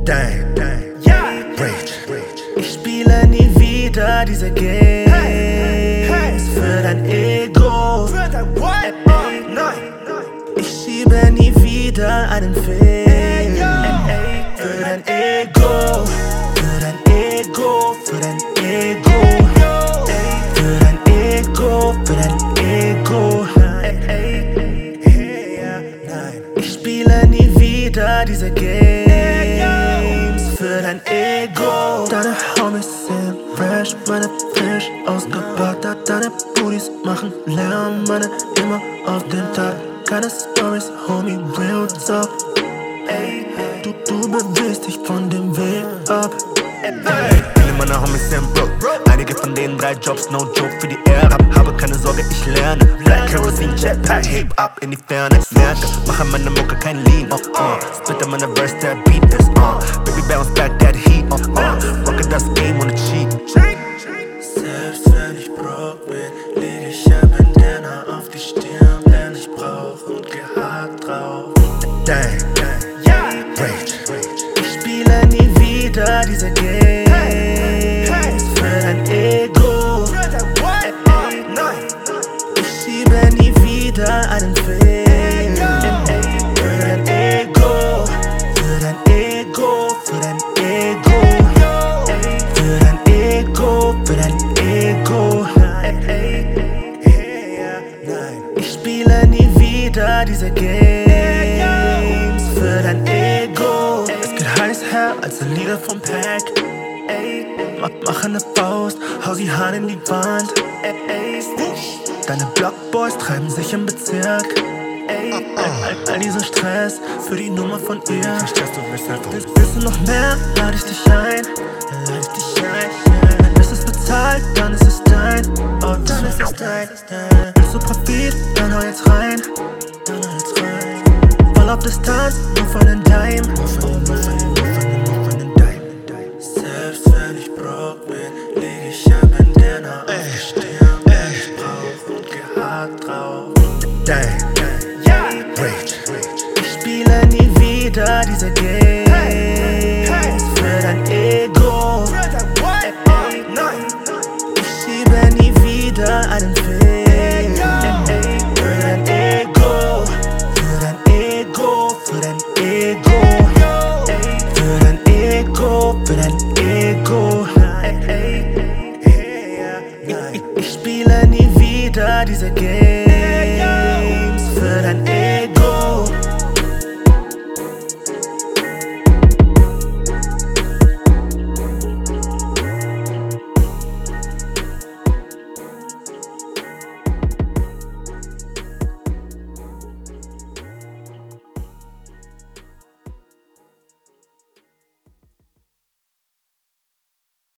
Dang, Rage. Ich spiele nie wieder diese Games für dein Ego. Ich schiebe nie wieder einen Film für dein Ego. Für dein Ego, für dein Ego. Für dein Ego, für dein Ego. Ich spiele nie wieder diese Games für dein Ego. Deine Homies sind fresh, meine frisch ausgebaut. Deine Booties machen Lärm, meine immer auf den Tag. Keine Stories, Homie, real talk. Du bewegst dich von dem Weg ab. Viele meiner Homies sind broke. Einige von denen 3 Jobs, no joke für die Ehre. Habe keine Sorge, ich lerne. Black Kerosene, Jetpack, heb ab in die Ferne. Merke, mache meine Mucke kein Lean. Splitter meine Verse, der Beat ist Baby bounce back, that heat. Rocke das Game ohne Cheat. Selbst wenn ich broke bin, leg ich ein Bandana auf die Stirn, wenn ich brauch und geh hart drauf. Dang, Rage. Ich spiele nie wieder diese Games für dein Ego. Ich schiebe nie wieder einen Film für dein Ego. Für dein Ego, für dein Ego. Für dein Ego, für dein Ego. Ich spiele nie wieder diese Games für dein Ego. Es geht heiß her als ein Lieder vom Pack. Mach eine Faust, hau die Hand in die Wand. Deine Blockboys treiben sich im Bezirk. All dieser Stress für die Nummer von ihr. Willst du noch mehr? Lade ich dich ein. Ist es bezahlt, dann ist es dein. Oh, dann ist es dein. Willst du Profit? Dann hau jetzt rein. Voll auf Distanz, nur von den Dime. Selbst wenn ich broke bin, leg ich ein Bandana auf die Stirn, wenn ich brauch und geh hart drauf. Dang, Rage. Ich spiele nie wieder diese Games für dein Ego. Ich schiebe nie wieder einen Film für dein Ego. Für dein Ego, für dein Ego. Für dein Ego, für dein Ego. Ich spiele nie wieder diese Games für dein Ego.